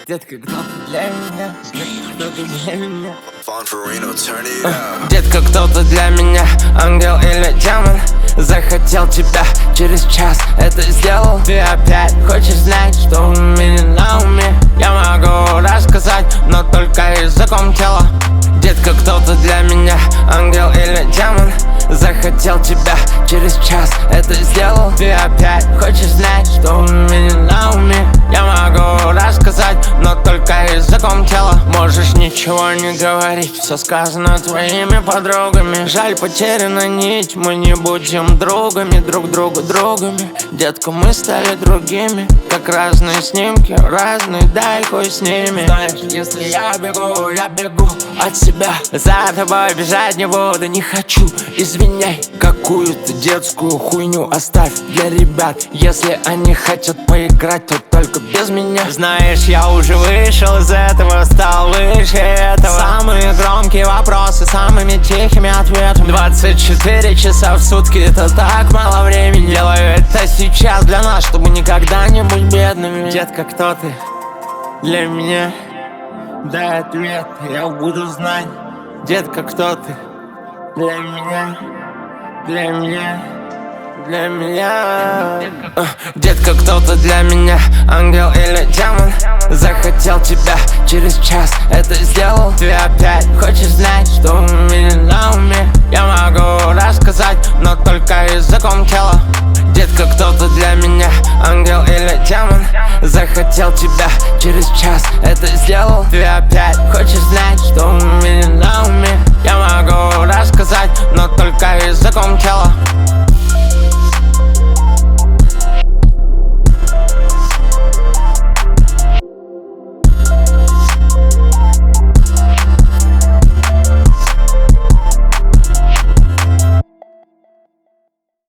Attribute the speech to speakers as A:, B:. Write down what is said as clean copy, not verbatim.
A: Детка, кто-то для меня, кто-то для меня.
B: Детка, кто-то для меня, ангел или демон. Захотел тебя, через час это сделал. Ты опять хочешь знать, что у меня на уме? Я могу рассказать, но только языком тела. Детка, кто-то для меня, ангел или демон. Захотел тебя, через час это сделал. Ты опять хочешь знать, что у меня на уме? Я могу рассказать, но только языком тела. Можешь ничего не говорить, все сказано твоими подругами. Жаль, потеряна нить, мы не будем другами, друг другу другами. Детка, мы стали другими, как разные снимки, разные, дай хуй с ними. Знаешь, если я бегу от себя. За тобой бежать не буду, не хочу, извиняй. Какую-то детскую хуйню оставь для ребят. Если они хотят поиграть, то только без меня. Знаешь, я уже вышел из этого, стал выше этого. Самые громкие вопросы, самыми тихими ответами. 24 часа в сутки, это так мало времени. Делаю это сейчас для нас, чтобы никогда не быть бедными. Детка, кто ты для меня? Дай ответ, я буду знать. Детка, кто ты для меня? Для меня, для меня. Детка, кто-то для меня, ангел или демон. Захотел тебя, через час это сделал. Ты опять хочешь знать, что у меня на уме? Я могу рассказать, но только языком тела. Детка, кто-то для меня, ангел или демон. Захотел тебя, через час это сделал. Ты опять хочешь знать, что у меня на уме? Я могу рассказать, но только языком тела.